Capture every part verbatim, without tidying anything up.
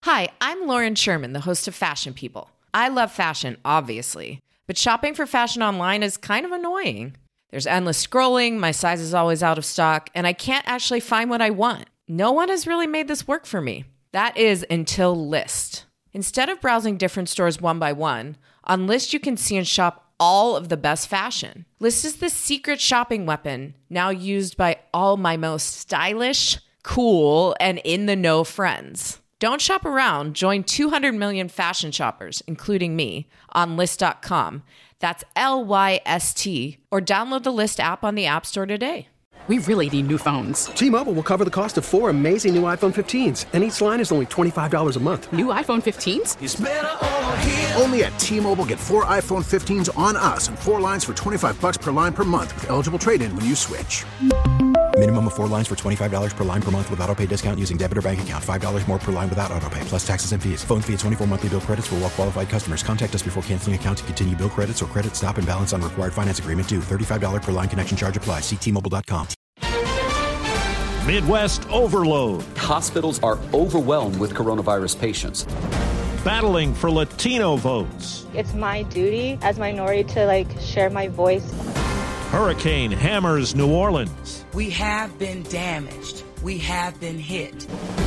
Hi, I'm Lauren Sherman, the host of Fashion People. I love fashion, obviously, but shopping for fashion online is kind of annoying. There's endless scrolling, my size is always out of stock, and I can't actually find what I want. No one has really made this work for me. That is until Lyst. Instead of browsing different stores one by one, on Lyst you can see and shop all of the best fashion. Lyst is the secret shopping weapon, now used by all my most stylish, cool, and in-the-know friends. Don't shop around. Join two hundred million fashion shoppers, including me, on Lyst dot com. That's L Y S T. Or download the Lyst app on the App Store today. We really need new phones. T-Mobile will cover the cost of four amazing new iPhone fifteens, and each line is only twenty-five dollars a month. New iPhone fifteens? It's better over here. Only at T-Mobile, get four iPhone fifteens on us and four lines for twenty-five dollars per line per month with eligible trade-in when you switch. Minimum of four lines for twenty-five dollars per line per month with autopay discount using debit or bank account. five dollars more per line without autopay, plus taxes and fees. Phone fee at twenty-four monthly bill credits for well-qualified customers. Contact us before canceling account to continue bill credits or credit stop and balance on required finance agreement due. thirty-five dollars per line connection charge applies. See T Mobile dot com. Midwest overload. Hospitals are overwhelmed with coronavirus patients. Battling for Latino votes. It's my duty as a minority to, like, share my voice. Hurricane hammers New Orleans. We have been damaged. We have been hit.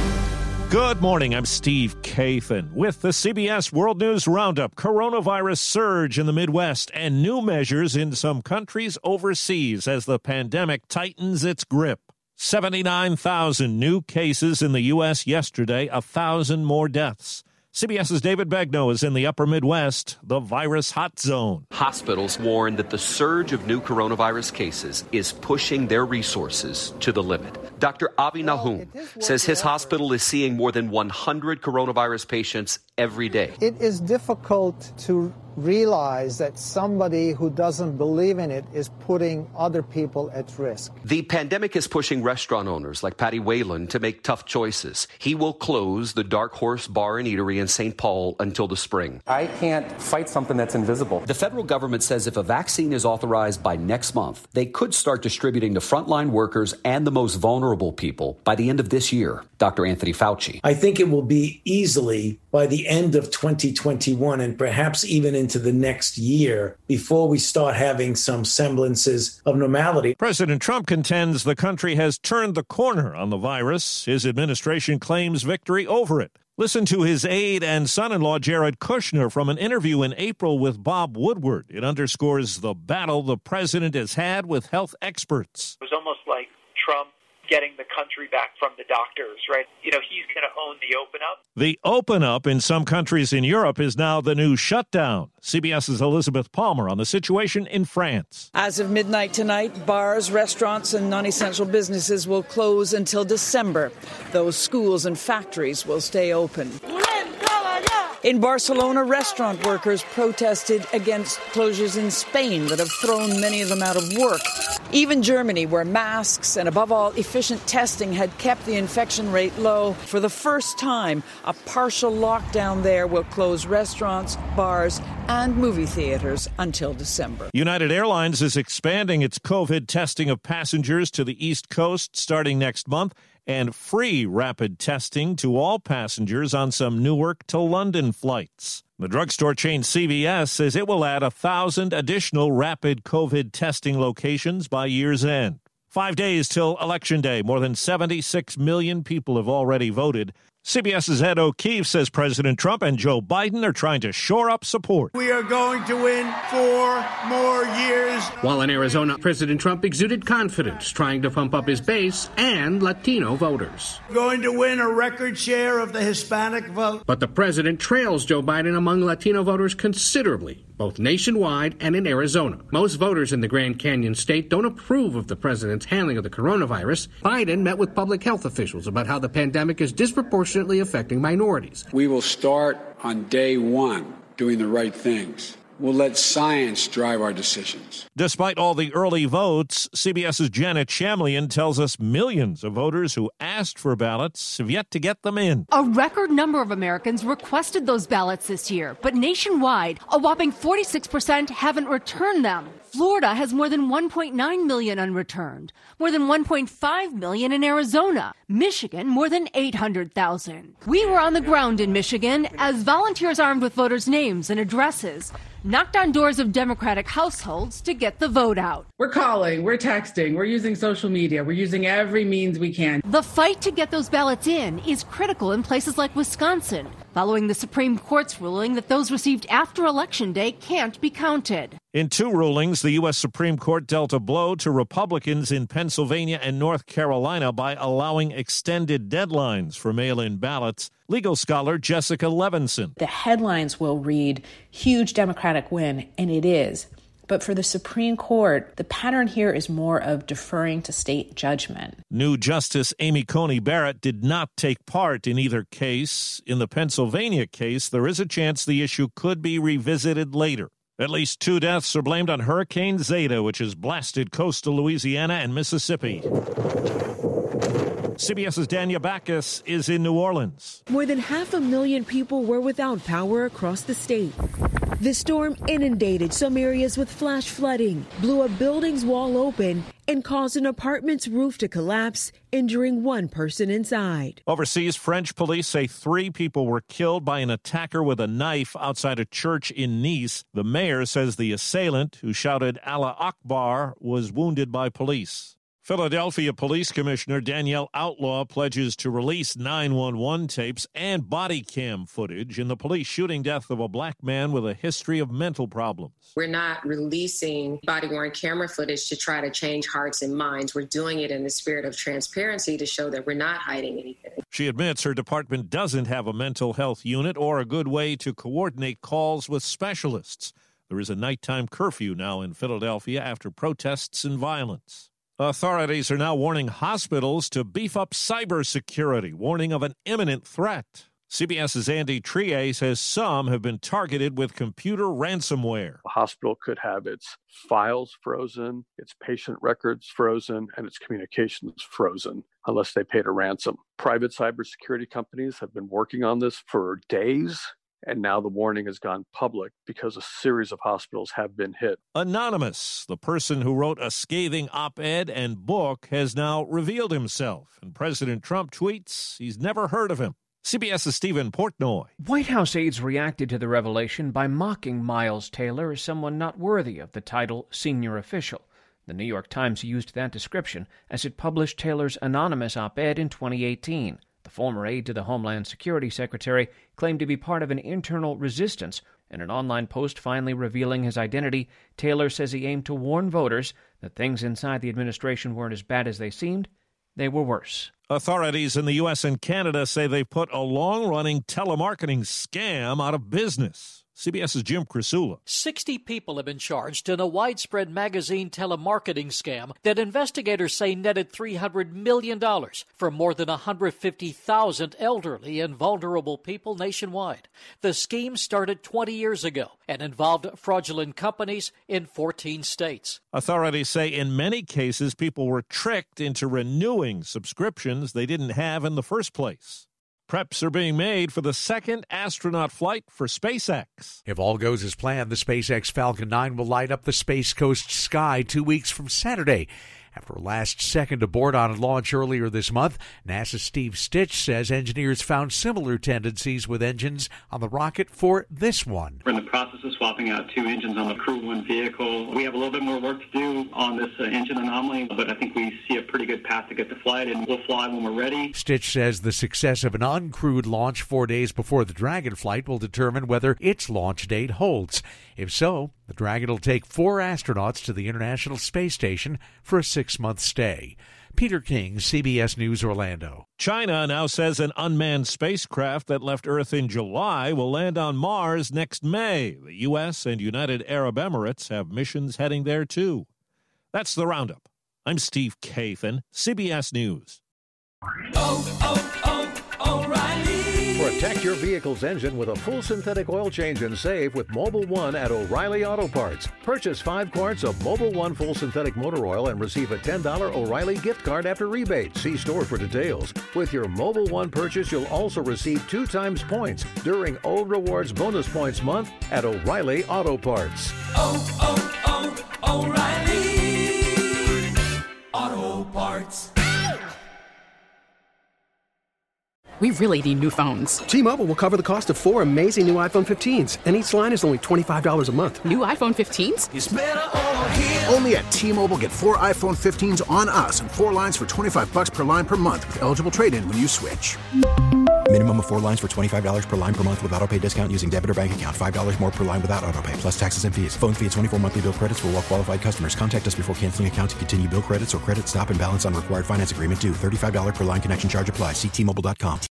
Good morning. I'm Steve Kathan with the C B S World News Roundup. Coronavirus surge in the Midwest and new measures in some countries overseas as the pandemic tightens its grip. seventy-nine thousand new cases in the U S yesterday, one thousand more deaths. CBS's David Begnaud is in the upper Midwest, the virus hot zone. Hospitals warn that the surge of new coronavirus cases is pushing their resources to the limit. Doctor Avi Nahum says his hospital is seeing more than one hundred coronavirus patients every day. It is difficult to realize that somebody who doesn't believe in it is putting other people at risk. The pandemic is pushing restaurant owners like Patty Whalen to make tough choices. He will close the Dark Horse Bar and Eatery in Saint Paul until the spring. I can't fight something that's invisible. The federal government says if a vaccine is authorized by next month, they could start distributing to frontline workers and the most vulnerable people by the end of this year. Doctor Anthony Fauci. I think it will be easily by the end of twenty twenty-one and perhaps even into the next year before we start having some semblances of normality. President Trump contends the country has turned the corner on the virus. His administration claims victory over it. Listen to his aide and son-in-law Jared Kushner from an interview in April with Bob Woodward. It underscores the battle the president has had with health experts. It was almost like Trump getting the country back from the doctors, right? You know, he's going to own the open up. The open up in some countries in Europe is now the new shutdown. CBS's Elizabeth Palmer on the situation in France. As of midnight tonight, bars, restaurants, and non-essential businesses will close until December. Those schools and factories will stay open. In Barcelona, restaurant workers protested against closures in Spain that have thrown many of them out of work. Even Germany, where masks and, above all, efficient testing had kept the infection rate low, for the first time, a partial lockdown there will close restaurants, bars, and movie theaters until December. United Airlines is expanding its COVID testing of passengers to the East Coast starting next month, and free rapid testing to all passengers on some Newark to London flights. The drugstore chain C V S says it will add one thousand additional rapid COVID testing locations by year's end. Five days till Election Day. More than seventy-six million people have already voted. CBS's Ed O'Keefe says President Trump and Joe Biden are trying to shore up support. We are going to win four more years. While in Arizona, President Trump exuded confidence, trying to pump up his base and Latino voters. Going to win a record share of the Hispanic vote. But the president trails Joe Biden among Latino voters considerably, both nationwide and in Arizona. Most voters in the Grand Canyon state don't approve of the president's handling of the coronavirus. Biden met with public health officials about how the pandemic is disproportionately affecting minorities. We will start on day one doing the right things. We'll let science drive our decisions. Despite all the early votes, CBS's Janet Shamlian tells us millions of voters who asked for ballots have yet to get them in. A record number of Americans requested those ballots this year, but nationwide, a whopping forty-six percent haven't returned them. Florida has more than one point nine million unreturned, more than one point five million in Arizona, Michigan more than eight hundred thousand. We were on the ground in Michigan as volunteers armed with voters' names and addresses knocked on doors of Democratic households to get the vote out. We're calling, we're texting, we're using social media, we're using every means we can. The fight to get those ballots in is critical in places like Wisconsin, following the Supreme Court's ruling that those received after Election Day can't be counted. In two rulings, the U S Supreme Court dealt a blow to Republicans in Pennsylvania and North Carolina by allowing extended deadlines for mail-in ballots. Legal scholar Jessica Levinson. The headlines will read, huge Democratic win, and it is. But for the Supreme Court, the pattern here is more of deferring to state judgment. New Justice Amy Coney Barrett did not take part in either case. In the Pennsylvania case, there is a chance the issue could be revisited later. At least two deaths are blamed on Hurricane Zeta, which has blasted coastal Louisiana and Mississippi. CBS's Dania Bacchus is in New Orleans. More than half a million people were without power across the state. The storm inundated some areas with flash flooding, blew a building's wall open, and caused an apartment's roof to collapse, injuring one person inside. Overseas, French police say three people were killed by an attacker with a knife outside a church in Nice. The mayor says the assailant, who shouted Allah Akbar, was wounded by police. Philadelphia Police Commissioner Danielle Outlaw pledges to release nine one one tapes and body cam footage in the police shooting death of a black man with a history of mental problems. We're not releasing body-worn camera footage to try to change hearts and minds. We're doing it in the spirit of transparency to show that we're not hiding anything. She admits her department doesn't have a mental health unit or a good way to coordinate calls with specialists. There is a nighttime curfew now in Philadelphia after protests and violence. Authorities are now warning hospitals to beef up cybersecurity, warning of an imminent threat. CBS's Andy Trier says some have been targeted with computer ransomware. A hospital could have its files frozen, its patient records frozen, and its communications frozen unless they paid a ransom. Private cybersecurity companies have been working on this for days. And now the warning has gone public because a series of hospitals have been hit. Anonymous, the person who wrote a scathing op-ed and book, has now revealed himself. And President Trump tweets he's never heard of him. CBS's Stephen Portnoy. White House aides reacted to the revelation by mocking Miles Taylor as someone not worthy of the title senior official. The New York Times used that description as it published Taylor's anonymous op-ed in twenty eighteen. The former aide to the Homeland Security Secretary claimed to be part of an internal resistance. In an online post finally revealing his identity, Taylor says he aimed to warn voters that things inside the administration weren't as bad as they seemed. They were worse. Authorities in the U S and Canada say they've put a long-running telemarketing scam out of business. CBS's Jim Crisula. sixty people have been charged in a widespread magazine telemarketing scam that investigators say netted three hundred million dollars for more than one hundred fifty thousand elderly and vulnerable people nationwide. The scheme started twenty years ago and involved fraudulent companies in fourteen states. Authorities say in many cases people were tricked into renewing subscriptions they didn't have in the first place. Preps are being made for the second astronaut flight for SpaceX. If all goes as planned, the SpaceX Falcon nine will light up the Space Coast sky two weeks from Saturday. After a last-second abort on launch earlier this month, NASA's Steve Stitch says engineers found similar tendencies with engines on the rocket for this one. We're in the process of swapping out two engines on the Crew One vehicle. We have a little bit more work to do on this uh, engine anomaly, but I think we see a pretty good path to get the flight, and we'll fly when we're ready. Stitch says the success of an uncrewed launch four days before the Dragon flight will determine whether its launch date holds. If so, the Dragon will take four astronauts to the International Space Station for a six-month stay. Peter King, C B S News, Orlando. China now says an unmanned spacecraft that left Earth in July will land on Mars next May. The U S and United Arab Emirates have missions heading there, too. That's the Roundup. I'm Steve Kathan, C B S News. Oh, oh, oh, O'Reilly. For a Protect your vehicle's engine with a full synthetic oil change and save with Mobil one at O'Reilly Auto Parts. Purchase five quarts of Mobil one full synthetic motor oil and receive a ten dollars O'Reilly gift card after rebate. See store for details. With your Mobil one purchase, you'll also receive two times points during O Rewards Bonus Points Month at O'Reilly Auto Parts. Oh, oh, oh, O'Reilly Auto Parts. We really need new phones. T-Mobile will cover the cost of four amazing new iPhone fifteens, and each line is only twenty-five dollars a month. New iPhone fifteens? It's better over here. Only at T-Mobile, get four iPhone fifteens on us and four lines for twenty-five dollars per line per month with eligible trade-in when you switch. Minimum of four lines for twenty-five dollars per line per month with autopay discount using debit or bank account. five dollars more per line without autopay, plus taxes and fees. Phone fee at twenty-four monthly bill credits for well-qualified customers. Contact us before canceling account to continue bill credits or credit stop and balance on required finance agreement due. thirty-five dollars per line connection charge applies. See T Mobile dot com.